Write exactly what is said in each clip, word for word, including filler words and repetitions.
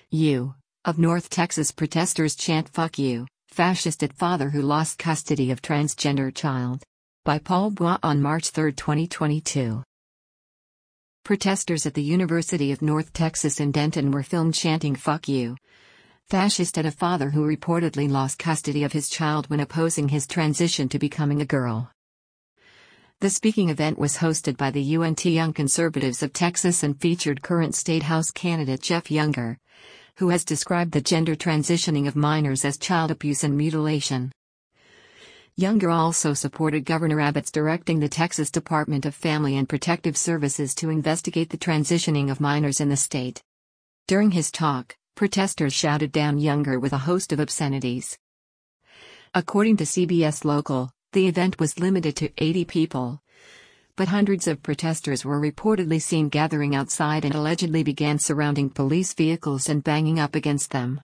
You. Of North Texas protesters chant "Fuck you, fascist" at father who lost custody of transgender child. By Paul Bois on March third, twenty twenty-two. Protesters at the University of North Texas in Denton were filmed chanting "Fuck you, fascist" at a father who reportedly lost custody of his child when opposing his transition to becoming a girl. The speaking event was hosted by the U N T Young Conservatives of Texas and featured current State House candidate Jeff Younger, who has described the gender transitioning of minors as child abuse and mutilation. Younger also supported Governor Abbott's directing the Texas Department of Family and Protective Services to investigate the transitioning of minors in the state. During his talk, protesters shouted down Younger with a host of obscenities. According to C B S Local, the event was limited to eighty people, but hundreds of protesters were reportedly seen gathering outside and allegedly began surrounding police vehicles and banging up against them.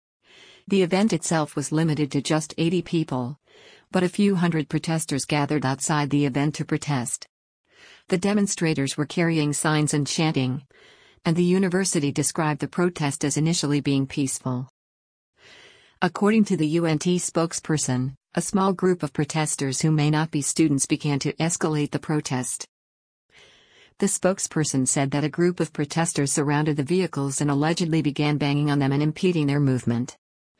The event itself was limited to just eighty people, but a few hundred protesters gathered outside the event to protest. The demonstrators were carrying signs and chanting, and the university described the protest as initially being peaceful. According to the U N T spokesperson, a small group of protesters who may not be students began to escalate the protest. The spokesperson said that a group of protesters surrounded the vehicles and allegedly began banging on them and impeding their movement.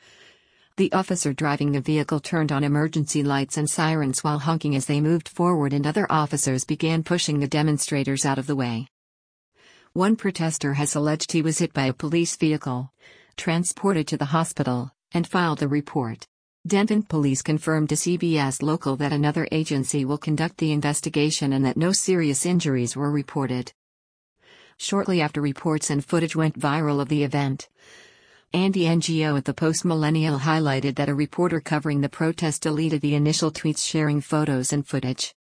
The officer driving the vehicle turned on emergency lights and sirens while honking as they moved forward, and other officers began pushing the demonstrators out of the way. One protester has alleged he was hit by a police vehicle, transported to the hospital, and filed a report. Denton police confirmed to C B S Local that another agency will conduct the investigation and that no serious injuries were reported. Shortly after reports and footage went viral of the event, Andy N G O at the Post Millennial highlighted that a reporter covering the protest deleted the initial tweets sharing photos and footage.